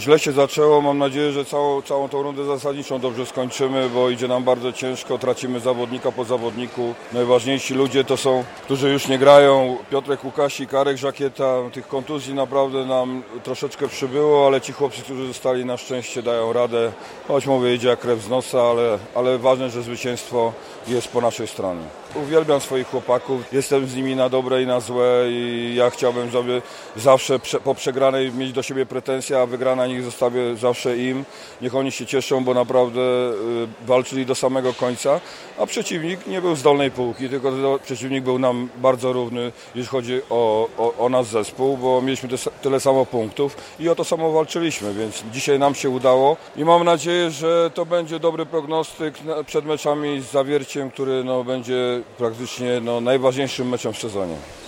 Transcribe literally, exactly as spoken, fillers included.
Źle się zaczęło, mam nadzieję, że całą, całą tą rundę zasadniczą dobrze skończymy, bo idzie nam bardzo ciężko, tracimy zawodnika po zawodniku. Najważniejsi ludzie to są, którzy już nie grają, Piotrek Łukasik, Arek Żakieta, tych kontuzji naprawdę nam troszeczkę przybyło, ale ci chłopcy, którzy zostali, na szczęście dają radę, choć mówię, idzie jak krew z nosa, ale, ale ważne, że zwycięstwo jest po naszej stronie. Uwielbiam swoich chłopaków, jestem z nimi na dobre i na złe i ja chciałbym, żeby zawsze prze, po przegranej mieć do siebie pretensje, a wygrana niech zostawię zawsze im. Niech oni się cieszą, bo naprawdę y, walczyli do samego końca, a przeciwnik nie był z dolnej półki, tylko do, przeciwnik był nam bardzo równy, jeśli chodzi o, o, o nasz zespół, bo mieliśmy te, tyle samo punktów i o to samo walczyliśmy, więc dzisiaj nam się udało i mam nadzieję, że to będzie dobry prognostyk przed meczami z Zawierciem, który no, będzie praktycznie no, najważniejszym meczem w sezonie.